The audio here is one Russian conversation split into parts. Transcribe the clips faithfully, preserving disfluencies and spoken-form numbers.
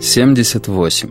семьдесят восемь.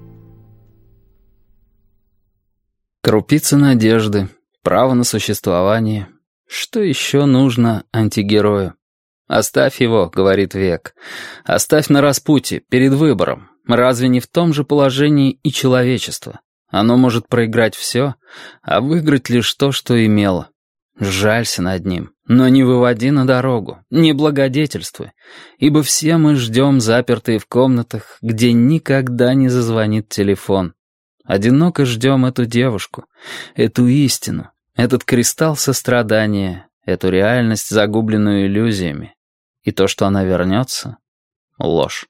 Крупица надежды, право на существование. Что еще нужно антигерою? «Оставь его», — говорит век. «Оставь на распутье, перед выбором. Разве не в том же положении и человечество? Оно может проиграть все, а выиграть лишь то, что имело. Жалься над ним, но не выводи на дорогу, не благодетельствуй, ибо все мы ждем, запертые в комнатах, где никогда не зазвонит телефон. Одиноко ждем эту девушку, эту истину, этот кристалл сострадания, эту реальность, загубленную иллюзиями. И то, что она вернется — ложь.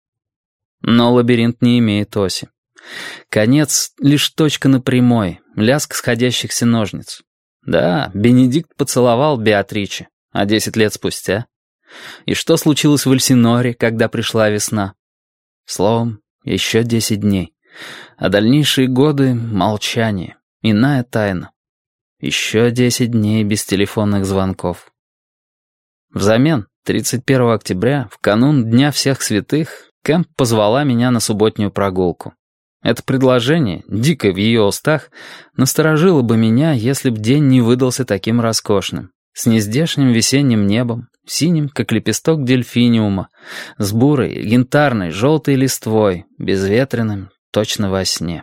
Но лабиринт не имеет оси. Конец — лишь точка на прямой, лязг сходящихся ножниц. Да, Бенедикт поцеловал Беатриче, а десять лет спустя? И что случилось в Эльсиноре, когда пришла весна? Словом, еще десять дней. А дальнейшие годы — молчание, иная тайна. Еще десять дней без телефонных звонков. Взамен, тридцать первого октября, в канун Дня всех святых, Кэмп позвала меня на субботнюю прогулку. Это предложение, дикое в ее устах, насторожило бы меня, если б день не выдался таким роскошным, с нездешним весенним небом, синим, как лепесток дельфиниума, с бурой, янтарной, желтой листвой, безветренным, точно во сне.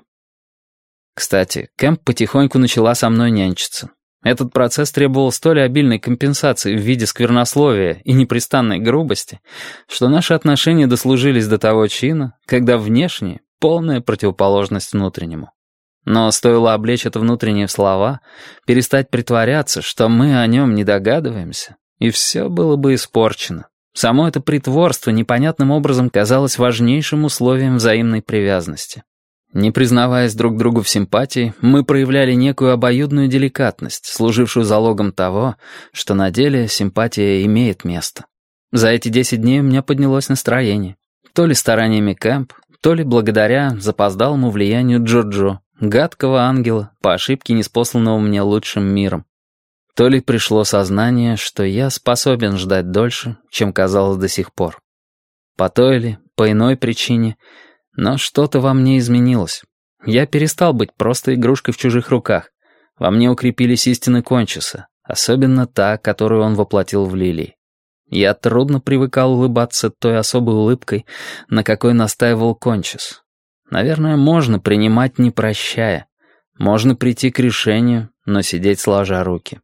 Кстати, Кэмп потихоньку начала со мной нянчиться. Этот процесс требовал столь обильной компенсации в виде сквернословия и непрестанной грубости, что наши отношения дослужились до того чина, когда внешне полная противоположность внутреннему. Но стоило облечь это внутреннее в слова, перестать притворяться, что мы о нем не догадываемся, и все было бы испорчено. Само это притворство непонятным образом казалось важнейшим условием взаимной привязанности. Не признаваясь друг другу в симпатии, мы проявляли некую обоюдную деликатность, служившую залогом того, что на деле симпатия имеет место. За эти десять дней у меня поднялось настроение. То ли стараниями Кэмп, то ли благодаря запоздалому влиянию Джо-Джо, гадкого ангела, по ошибке неспосланного мне лучшим миром. То ли пришло сознание, что я способен ждать дольше, чем казалось до сих пор. По той или по иной причине, но что-то во мне изменилось. Я перестал быть просто игрушкой в чужих руках. Во мне укрепились истины Кончиса, особенно та, которую он воплотил в Лилии. Я трудно привыкал улыбаться той особой улыбкой, на какой настаивал Кончис. Наверное, можно принимать, не прощая. Можно прийти к решению, но сидеть сложа руки.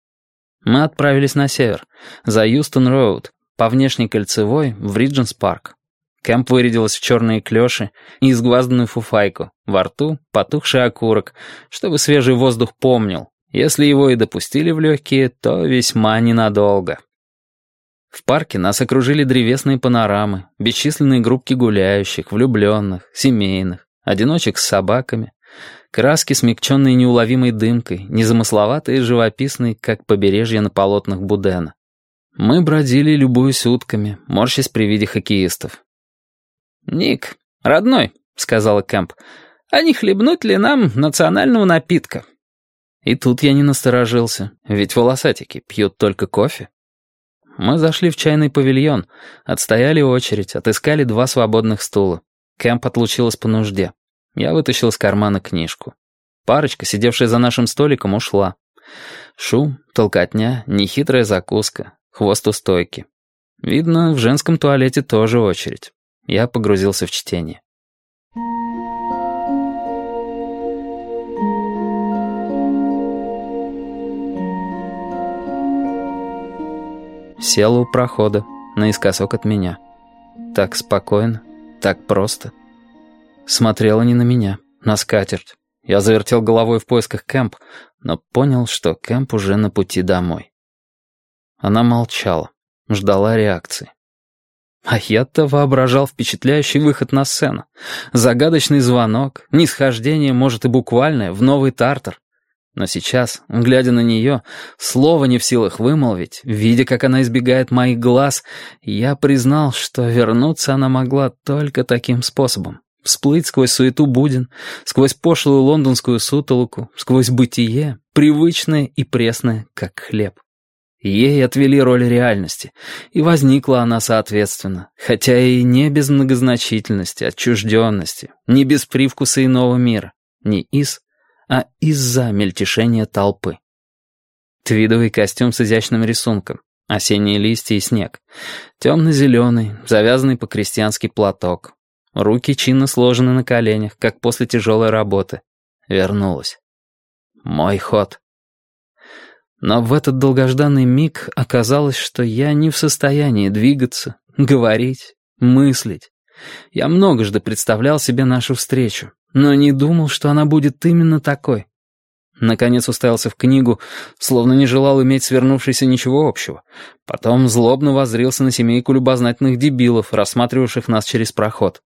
Мы отправились на север, за Юстон-Роуд, по внешней кольцевой, в Ридженс-парк. Кэмп вырядилась в черные клёши и изгвазданную фуфайку, во рту потухший окурок, чтобы свежий воздух помнил. Если его и допустили в легкие, то весьма ненадолго. В парке нас окружили древесные панорамы, бесчисленные группки гуляющих, влюбленных, семейных, одиночек с собаками, краски, смягченные неуловимой дымкой, незамысловатые и живописные, как побережье на полотнах Будена. Мы бродили, любуясь утками, морщась при виде хоккеистов. «Ник, родной», — сказала Кэмп, — «а не хлебнуть ли нам национального напитка?» И тут я не насторожился, ведь волосатики пьют только кофе. Мы зашли в чайный павильон, отстояли очередь, отыскали два свободных стула. Кэмп отлучилась по нужде. Я вытащил из кармана книжку. Парочка, сидевшая за нашим столиком, ушла. Шум, толкотня, нехитрая закуска, хвост у стойки. Видно, в женском туалете тоже очередь. Я погрузился в чтение. Села у прохода, наискосок от меня. Так спокойно, так просто. Смотрела не на меня, на скатерть. Я завертел головой в поисках Кэмп, но понял, что Кэмп уже на пути домой. Она молчала, ждала реакции. А я-то воображал впечатляющий выход на сцену. Загадочный звонок, нисхождение, может и буквальное, в новый Тартар. Но сейчас, глядя на нее, слова не в силах вымолвить, видя, как она избегает моих глаз, я признал, что вернуться она могла только таким способом. Всплыть сквозь суету буден, сквозь пошлую лондонскую сутолоку, сквозь бытие, привычное и пресное, как хлеб. Ей отвели роль реальности, и возникла она соответственно, хотя и не без многозначительности, отчужденности, не без привкуса иного мира, не из, а из-за мельтешения толпы. Твидовый костюм с изящным рисунком, осенние листья и снег, темно-зеленый, завязанный по-крестьянски платок, руки чинно сложены на коленях, как после тяжелой работы. Вернулась. Мой ход. Но в этот долгожданный миг оказалось, что я не в состоянии двигаться, говорить, мыслить. Я многожды представлял себе нашу встречу, но не думал, что она будет именно такой. Наконец уставился в книгу, словно не желал иметь свернувшейся ничего общего. Потом злобно воззрился на семейку любознательных дебилов, рассматривавших нас через проход.